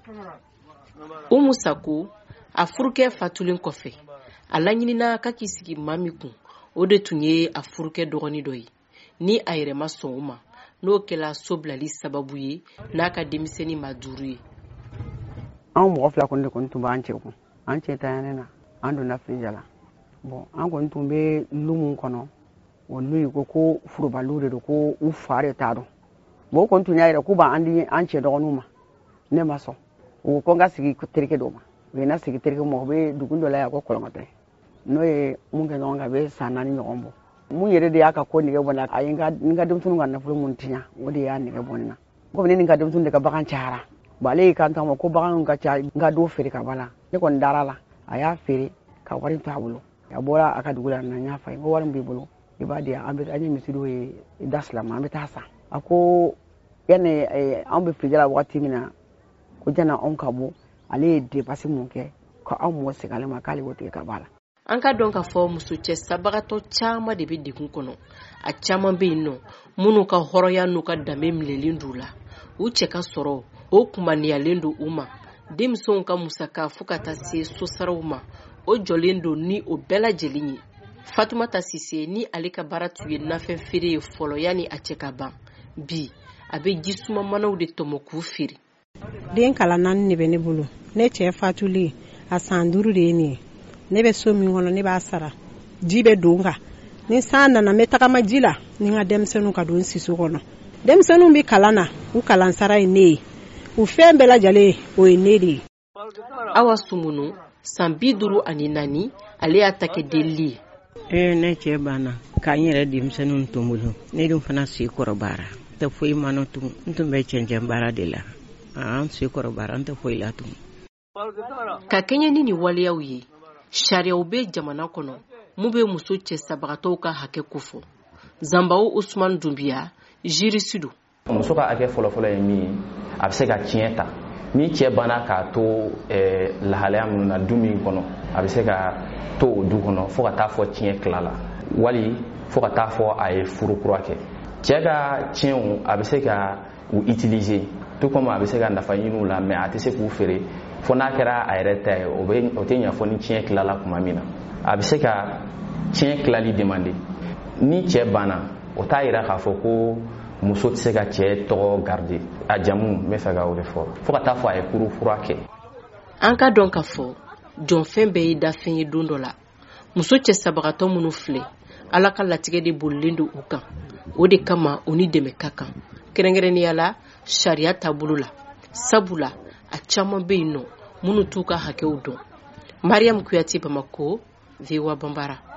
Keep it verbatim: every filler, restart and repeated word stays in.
Umu Sako a furuke fatulen kɔfɛ a laɲinina ka k'i sigi maa min kun o de tun ye a furuke dɔgɔni dɔ ye ni a yɛrɛ ma sɔn o ma n'o kɛla so bilali sababu ye n'a ka denmisɛnnin ma duuru ye. An mɔgɔ fila kɔni de kɔni tun b'an cɛ kun an cɛ tanyana na an donna Finjala bon an kɔni tun bɛ lumun kɔnɔ o lu ko ko furubalu de do ko u fa de t'a dɔn bon o kɔni tun y'a yɛrɛ k'u b'an di an cɛ dɔgɔninw ma ne ma sɔn o ko n ka sigi terikɛ dɔw ma u ye na sigi terikɛ ma u bɛ dugu dɔ la yan ko Kɔlɔnkɔtɛ n'o ye mun kɛ ɲɔgɔn kan a bɛ san naani ɲɔgɔn bɔ mun yɛrɛ de y'a ka ko nɛgɛ bɔ n na a ye n ka denmisɛnninw ka nafolo mun tiɲɛ o de y'a nɛgɛ bɔ ne na komi ne ni n ka denmisɛnninw de ka bagan cayara bon ale y'i kanto ma ko baganw ka ca n ka don feere ka bala ne kɔni dara la a y'a feere ka wari to a bolo a bɔra a ka dugu la na n y'a fɔ a ye ko wari min b'i bolo i b'a di an bɛ an ye misiriw ye da silamɛ an bɛ taa san a ko yanni an bɛ Finjala waati min na ko jana anw ka bɔ ale ye dépasse mun kɛ ka anw mɔ segin ale ma k'ale b'o tigɛ ka bɔ a la. An ka dɔn ka fɔ muso cɛ sabagatɔ caman de bɛ degun kɔnɔ a caman bɛ yen nɔ minnu ka hɔrɔnya n'u ka danbe minɛlen d'u la u cɛ ka sɔrɔ o kumaniyalen don u ma denmisɛnw ka musaka fo ka taa se sosaraw ma o jɔlen don ni o bɛɛ lajɛlen ye. Fatumata Sise ni ale ka baara tun ye nafɛn feere ye fɔlɔ yanni a cɛ ka ban bi a bɛ jisuma manaw de tɔmɔ k'u feere. Den kala naani de bɛ ne bolo ne cɛ fatulen a san duuru de ye nin ye ne bɛ so min kɔnɔ ne b'a sara ji bɛ don kan ni san nana n bɛ tagama ji la ni n ka denmisɛnninw ka don siso kɔnɔ denmisɛnninw bɛ kalan na u kalan sara ye ne ye u fɛn bɛɛ lajɛlen o ye ne de ye. Awa Sumunu san bi duuru ani naani ale y'a ta kɛ delili ye. ee ne cɛ banna k'an yɛrɛ denmisɛnninw to n bolo ne dun fana si kɔrɔbayara n tɛ foyi ma nɔ tugun n tun bɛ cɛncɛn baara de la an si kɔrɔbayara n tɛ foyi la tugun. Ka kɛɲɛ ni nin waleyaw ye sariyaw bɛ jamana kɔnɔ mun bɛ muso cɛ sabagatɔw ka hakɛ kofɔ. Zanbaw Usman Dunbiya juriste don. Muso ka hakɛ fɔlɔfɔlɔ ye min ye a bɛ se ka tiɲɛ ta ni cɛ banna k'a to lahalaya minnu na du min kɔnɔ a bɛ se ka to o du kɔnɔ fo ka taa fɔ tiɲɛ tilala wali fo ka taa fɔ a ye furu kura kɛ. Cɛ ka tiɲɛw a bɛ se ka u utiliser tout comme a bɛ se ka nafa ɲini u la mais a tɛ se k'u feere fo n'a kɛra a yɛrɛ ta ye o bɛ o tɛ ɲɛfɔ ni tiɲɛ tilala tuma min na a bɛ se ka tiɲɛ tilali demander ni cɛ banna o t'a yira k'a fɔ ko muso tɛ se ka cɛ tɔgɔ garder a jamu n bɛ fɛ ka o de fɔ fo ka taa fɔ a ye furu fura kɛ. An ka dɔn ka fɔ jɔnfɛn bɛɛ ye dafɛn ye don dɔ la muso cɛ sabagatɔ minnu filɛ Ala ka latigɛ de bolilen don u kan o de kama u ni dɛmɛ ka kan kɛrɛnkɛrɛnnenya la sariya taabolo la sabula a caman bɛ yen nɔ minnu t'u ka hakɛw dɔn. Mariam Kuyate, Bamako, V O A Bambara.